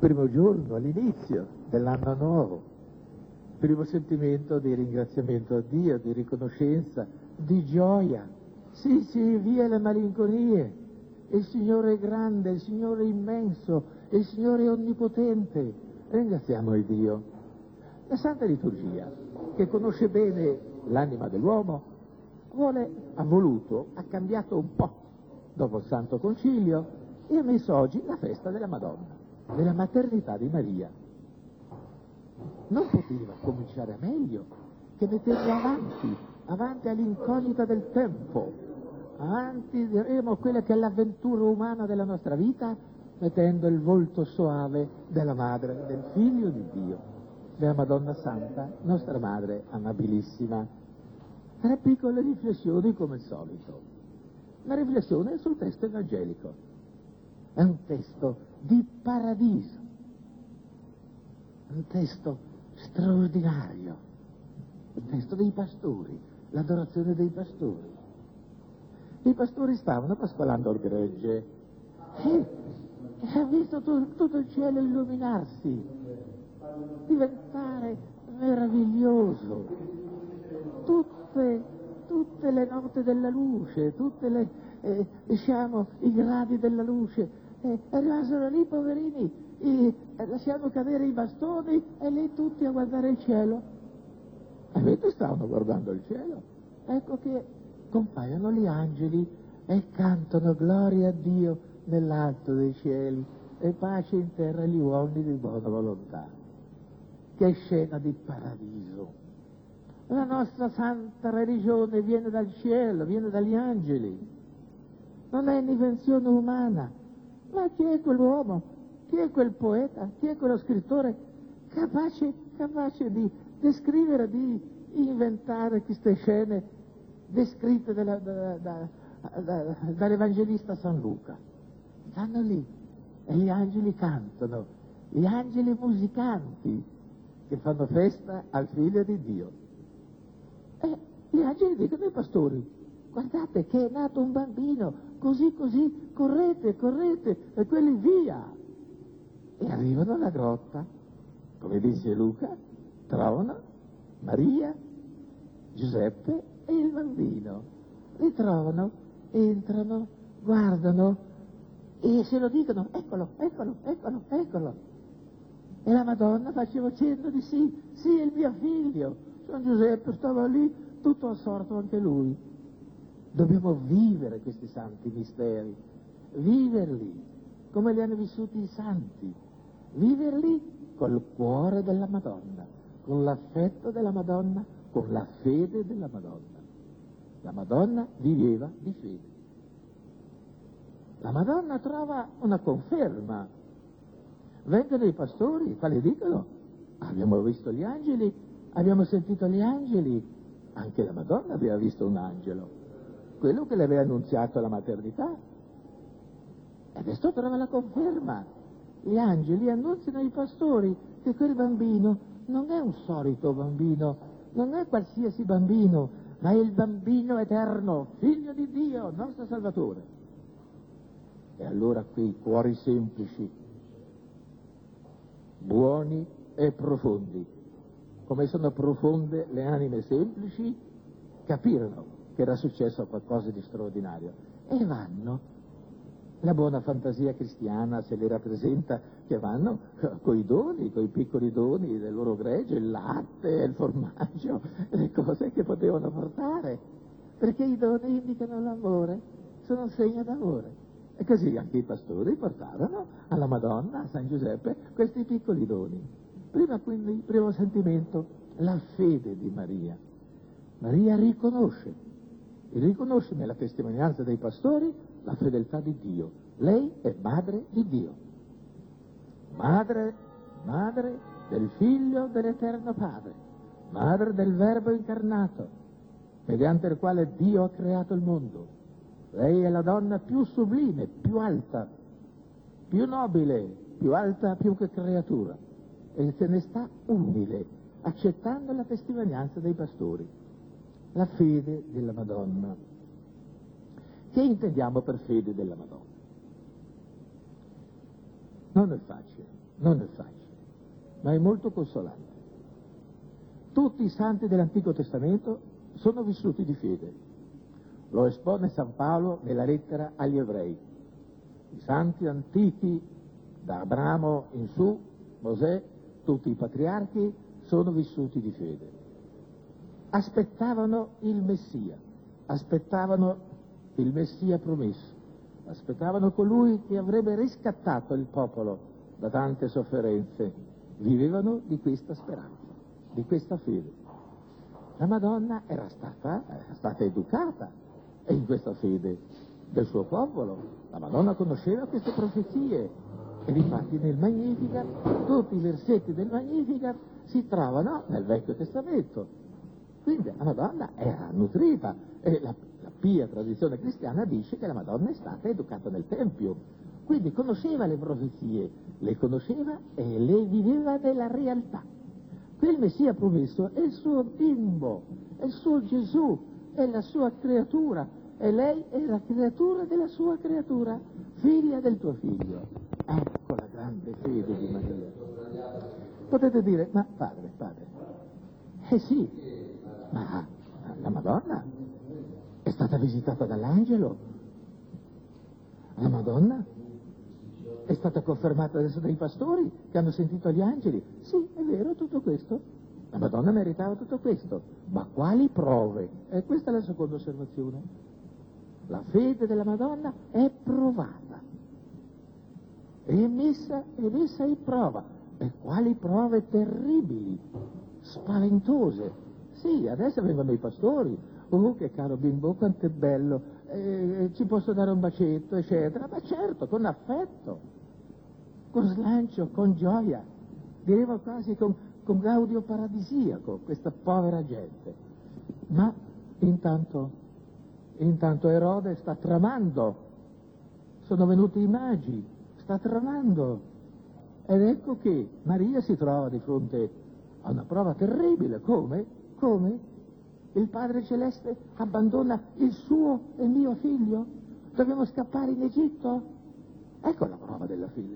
primo giorno, all'inizio dell'anno nuovo, primo sentimento di ringraziamento a Dio, di riconoscenza, di gioia. Sì, via le malinconie. Il Signore è grande, il Signore è immenso, il Signore è onnipotente. Ringraziamo il Dio. La Santa Liturgia, che conosce bene l'anima dell'uomo, ha cambiato un po' dopo il Santo Concilio e ha messo oggi la festa della Madonna, della maternità di Maria. Non poteva cominciare meglio che metterla avanti all'incognita del tempo, avanti, diremo, quella che è l'avventura umana della nostra vita, mettendo il volto soave della Madre, del Figlio di Dio, della Madonna Santa, nostra Madre amabilissima. 3 piccole riflessioni come al solito. Una riflessione sul testo evangelico. È un testo di paradiso, un testo straordinario, un testo dei pastori, l'adorazione dei pastori. I pastori stavano pascolando il gregge e ha visto tutto il cielo illuminarsi, diventare meraviglioso. Tutte le note della luce, i gradi della luce, rimasero lì poverini, lasciando cadere i bastoni e lì tutti a guardare il cielo. E mentre stavano guardando il cielo, ecco che compaiono gli angeli e cantano gloria a Dio nell'alto dei cieli e pace in terra agli uomini di buona volontà. Che scena di paradiso! La nostra santa religione viene dal cielo, viene dagli angeli, non è un'invenzione umana. Ma chi è quell'uomo? Chi è quel poeta? Chi è quello scrittore capace di descrivere, di inventare queste scene descritte dall'Evangelista San Luca? Stanno lì e gli angeli cantano, gli angeli musicanti che fanno festa al Figlio di Dio. E gli angeli dicono ai pastori: guardate che è nato un bambino, così, correte, e quelli via. E arrivano alla grotta, come dice Luca, trovano Maria, Giuseppe e il bambino. Li trovano, entrano, guardano e se lo dicono: eccolo. E la Madonna faceva cenno di sì, è il mio figlio. San Giuseppe stava lì, tutto assorto anche lui. Dobbiamo vivere questi santi misteri, viverli come li hanno vissuti i santi, viverli col cuore della Madonna, con l'affetto della Madonna, con la fede della Madonna. La Madonna viveva di fede. La Madonna trova una conferma. Vengono i pastori, i quali dicono: abbiamo visto gli angeli, abbiamo sentito gli angeli. Anche la Madonna aveva visto un angelo, quello che le aveva annunziato la maternità. E adesso trova la conferma. Gli angeli annunziano ai pastori che quel bambino non è un solito bambino, non è qualsiasi bambino, ma è il bambino eterno, Figlio di Dio, nostro Salvatore. E allora quei cuori semplici, buoni e profondi, come sono profonde le anime semplici, capirono che era successo qualcosa di straordinario e vanno. La buona fantasia cristiana se li rappresenta che vanno coi doni, coi piccoli doni del loro gregge, il latte, il formaggio, le cose che potevano portare, perché i doni indicano l'amore, sono un segno d'amore. E così anche i pastori portarono alla Madonna, a San Giuseppe, questi piccoli doni. Prima quindi il primo sentimento, la fede di Maria. Maria riconosce nella testimonianza dei pastori la fedeltà di Dio. Lei è madre di Dio, madre del Figlio dell'Eterno Padre, madre del Verbo incarnato, mediante il quale Dio ha creato il mondo. Lei è la donna più sublime, più alta, più nobile, più alta più che creatura, e se ne sta umile, accettando la testimonianza dei pastori. La fede della Madonna. Che intendiamo per fede della Madonna? Non non è facile, ma è molto consolante. Tutti i santi dell'Antico Testamento sono vissuti di fede. Lo espone San Paolo nella lettera agli ebrei. I santi antichi, da Abramo in su, Mosè, tutti i patriarchi, sono vissuti di fede. Aspettavano il Messia promesso, aspettavano colui che avrebbe riscattato il popolo da tante sofferenze, vivevano di questa speranza, di questa fede. La Madonna era stata educata in questa fede del suo popolo. La Madonna conosceva queste profezie e infatti nel Magnificat, tutti i versetti del Magnificat si trovano nel Vecchio Testamento. Quindi la Madonna era nutrita e la pia tradizione cristiana dice che la Madonna è stata educata nel Tempio, quindi conosceva le profezie, le conosceva e le viveva nella realtà. Quel Messia promesso è il suo bimbo, è il suo Gesù, è la sua creatura e lei è la creatura della sua creatura, figlia del tuo figlio. Ecco la grande fede di Maria. Potete dire, ma padre, sì, ma la Madonna è stata visitata dall'angelo? La Madonna è stata confermata adesso dai pastori che hanno sentito gli angeli? Sì, è vero tutto questo. La Madonna meritava tutto questo. Ma quali prove? E questa è la seconda osservazione. La fede della Madonna è provata. È messa in prova. E quali prove terribili, spaventose. Sì, adesso vengono i pastori. Oh, che caro bimbo, quanto è bello, ci posso dare un bacetto, eccetera. Ma certo, con affetto, con slancio, con gioia, diremo quasi con gaudio paradisiaco, questa povera gente. Ma intanto Erode sta tramando, sono venuti i magi, sta tramando. Ed ecco che Maria si trova di fronte a una prova terribile. Come? Il Padre Celeste abbandona il suo e il mio figlio? Dobbiamo scappare in Egitto? Ecco la prova della fede.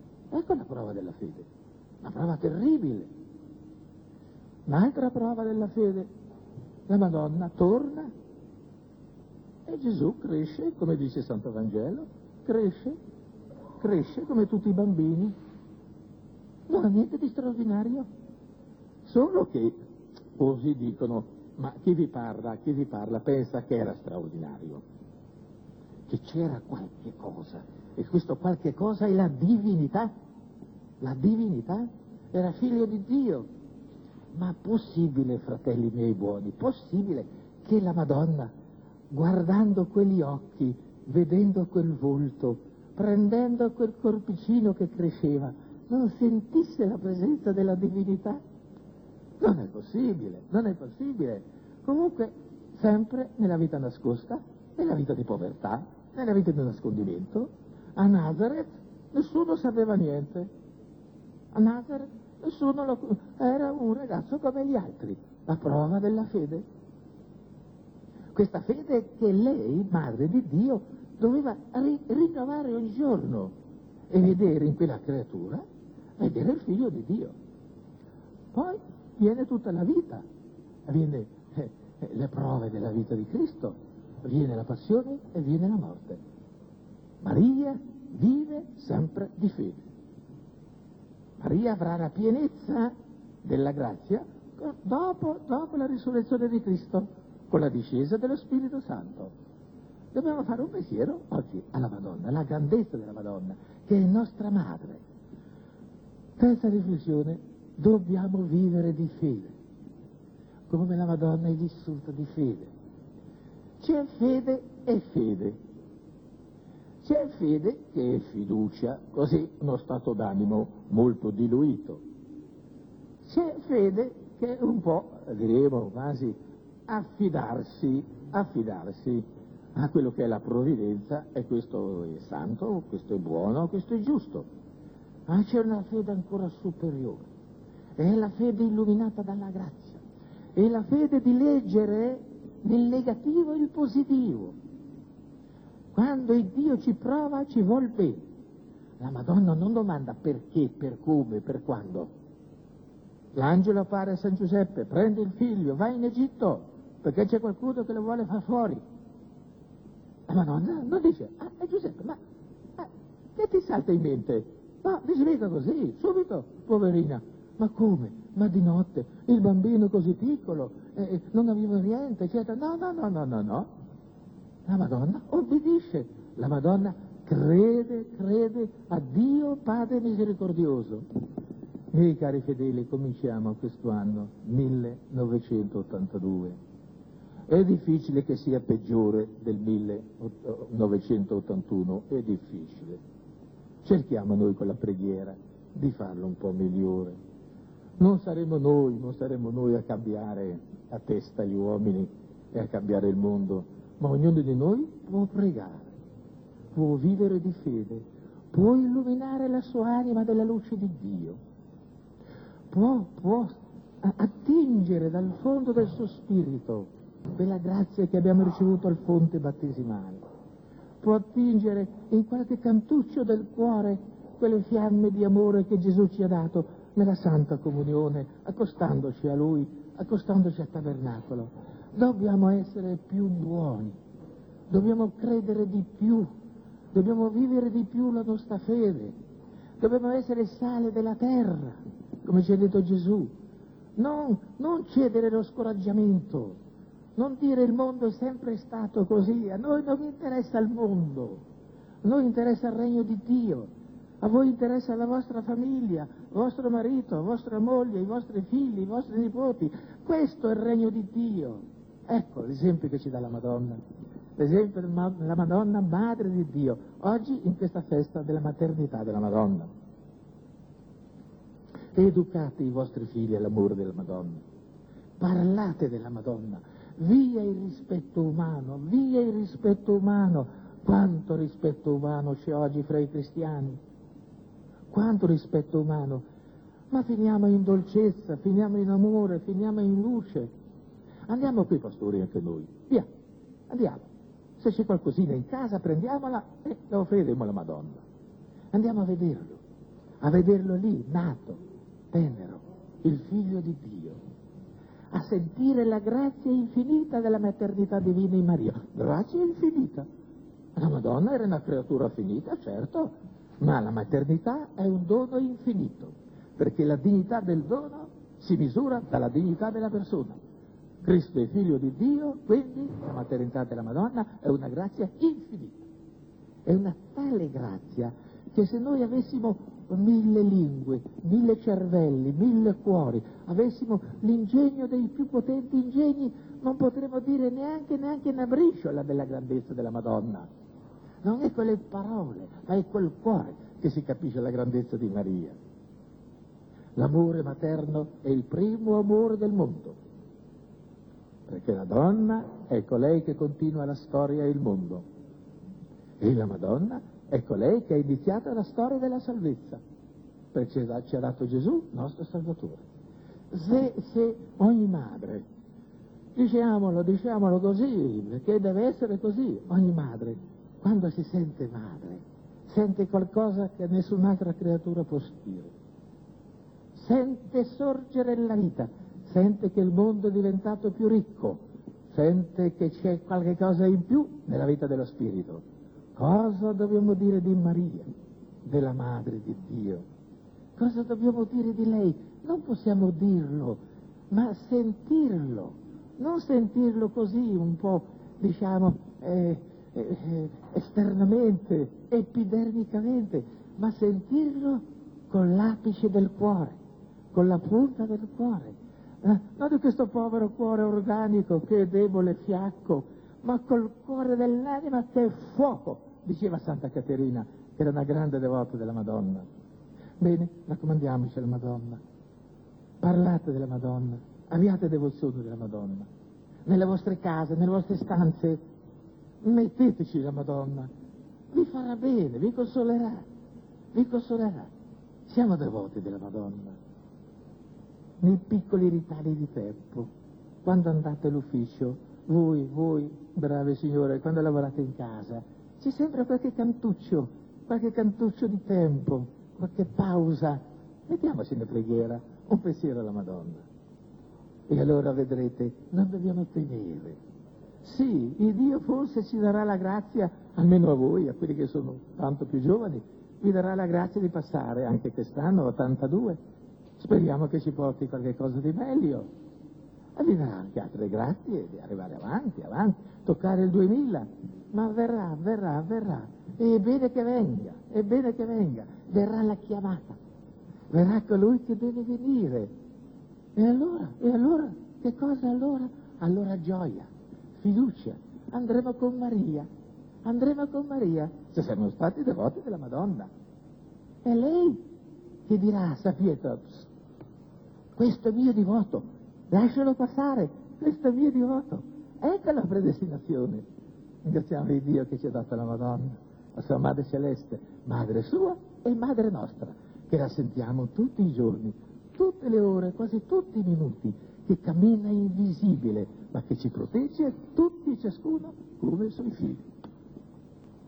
Una prova terribile. Un'altra prova della fede. La Madonna torna e Gesù cresce, come dice Santo Vangelo, cresce come tutti i bambini. Non ha niente di straordinario. Solo che così dicono, ma chi vi parla pensa che era straordinario, che c'era qualche cosa, e questo qualche cosa è la divinità. Era figlio di Dio. Ma possibile, fratelli miei buoni, possibile che la Madonna, guardando quegli occhi, vedendo quel volto, prendendo quel corpicino che cresceva, non sentisse la presenza della divinità? Non è possibile. Comunque, sempre nella vita nascosta, nella vita di povertà, nella vita di nascondimento, a Nazareth nessuno sapeva niente. A Nazareth era un ragazzo come gli altri. La prova della fede. Questa fede che lei, madre di Dio, doveva rinnovare ogni giorno e vedere in quella creatura, vedere il figlio di Dio. Poi viene tutta la vita, viene le prove della vita di Cristo, viene la passione e viene la morte. Maria vive sempre di fede. Maria avrà la pienezza della grazia dopo la risurrezione di Cristo, con la discesa dello Spirito Santo. Dobbiamo fare un pensiero oggi alla Madonna, alla grandezza della Madonna, che è nostra madre. Terza riflessione, dobbiamo vivere di fede, come la Madonna è vissuta di fede. C'è fede e fede. C'è fede che è fiducia, così uno stato d'animo molto diluito. C'è fede che è un po', diremo quasi, affidarsi a quello che è la provvidenza, e questo è santo, questo è buono, questo è giusto. Ma c'è una fede ancora superiore, è la fede illuminata dalla grazia, è la fede di leggere nel negativo il positivo. Quando il Dio ci prova, ci vuol bene. La Madonna non domanda perché, per come, per quando. L'angelo appare a San Giuseppe, prende il figlio, va in Egitto, perché c'è qualcuno che lo vuole far fuori. La Madonna non dice, Giuseppe, ma che ti salta in mente? No, li sveglia così, subito, poverina. Ma come? Ma di notte, il bambino così piccolo, non aveva niente, eccetera. No. La Madonna obbedisce, la Madonna crede a Dio Padre misericordioso. Miei cari fedeli, cominciamo questo anno 1982. È difficile che sia peggiore del 1981, è difficile. Cerchiamo noi con la preghiera di farlo un po' migliore. Non saremo noi a cambiare a testa gli uomini e a cambiare il mondo, ma ognuno di noi può pregare, può vivere di fede, può illuminare la sua anima della luce di Dio, può attingere dal fondo del suo spirito quella grazia che abbiamo ricevuto al fonte battesimale, può attingere in qualche cantuccio del cuore quelle fiamme di amore che Gesù ci ha dato nella Santa Comunione, accostandoci a Lui, accostandoci al tabernacolo. Dobbiamo essere più buoni, dobbiamo credere di più, dobbiamo vivere di più la nostra fede, dobbiamo essere sale della terra, come ci ha detto Gesù. Non cedere allo scoraggiamento, non dire il mondo è sempre stato così, a noi non interessa il mondo, a noi interessa il regno di Dio, a voi interessa la vostra famiglia, il vostro marito, la vostra moglie, i vostri figli, i vostri nipoti, questo è il regno di Dio. Ecco l'esempio che ci dà la Madonna, l'esempio della Madonna, Madre di Dio, oggi in questa festa della maternità della Madonna. Educate i vostri figli all'amore della Madonna, parlate della Madonna, via il rispetto umano, via il rispetto umano. Quanto rispetto umano c'è oggi fra i cristiani, quanto rispetto umano, ma finiamo in dolcezza, finiamo in amore, finiamo in luce. Andiamo qui, pastori, anche noi, via, andiamo, se c'è qualcosina in casa prendiamola e la offriremo alla Madonna, andiamo a vederlo lì, nato, tenero, il figlio di Dio, a sentire la grazia infinita della maternità divina in Maria. Grazia infinita. La Madonna era una creatura finita, certo, ma la maternità è un dono infinito, perché la dignità del dono si misura dalla dignità della persona. Cristo è figlio di Dio, quindi la maternità della Madonna è una grazia infinita. È una tale grazia che se noi avessimo 1000 lingue, 1000 cervelli, 1000 cuori, avessimo l'ingegno dei più potenti ingegni, non potremmo dire neanche una briciola della grandezza della Madonna. Non è quelle parole, ma è quel cuore che si capisce la grandezza di Maria. L'amore materno è il primo amore del mondo, perché la donna è colei che continua la storia e il mondo, e la Madonna è colei che ha iniziato la storia della salvezza, perché ci ha dato Gesù, nostro Salvatore. Se ogni madre, diciamolo così, perché deve essere così, ogni madre, quando si sente madre, sente qualcosa che nessun'altra creatura può dire, sente sorgere la vita, sente che il mondo è diventato più ricco, sente che c'è qualche cosa in più nella vita dello spirito. Cosa dobbiamo dire di Maria, della Madre di Dio? Cosa dobbiamo dire di lei? Non possiamo dirlo, ma sentirlo, non sentirlo così un po', esternamente, epidermicamente, ma sentirlo con l'apice del cuore, con la punta del cuore. Non di questo povero cuore organico che è debole, fiacco, ma col cuore dell'anima che è fuoco, diceva Santa Caterina, che era una grande devota della Madonna. Bene, raccomandiamoci alla Madonna, parlate della Madonna, abbiate devozione della Madonna, nelle vostre case, nelle vostre stanze, metteteci la Madonna, vi farà bene, vi consolerà, siamo devoti della Madonna. Nei piccoli ritagli di tempo, quando andate all'ufficio, voi, brave signore, quando lavorate in casa, c'è sempre qualche cantuccio qualche cantuccio di tempo, qualche pausa, mettiamoci in preghiera, un pensiero alla Madonna. E allora vedrete, non dobbiamo temere. Sì, il Dio forse ci darà la grazia, almeno a voi, a quelli che sono tanto più giovani, vi darà la grazia di passare anche quest'anno, 82. Speriamo che ci porti qualche cosa di meglio. E vi darà anche altre grazie di arrivare avanti, toccare il 2000. Ma verrà. E è bene che venga. Verrà la chiamata. Verrà colui che deve venire. E allora? Che cosa allora? Allora gioia, fiducia. Andremo con Maria. Se siamo stati devoti della Madonna. È lei che dirà, Sapieta, questo è mio divoto, lascialo passare, questo è mio divoto. Ecco la predestinazione. Ringraziamo il Dio che ci ha dato la Madonna, la sua Madre Celeste, Madre sua e Madre nostra, che la sentiamo tutti i giorni, tutte le ore, quasi tutti i minuti, che cammina invisibile, ma che ci protegge tutti e ciascuno come i suoi figli.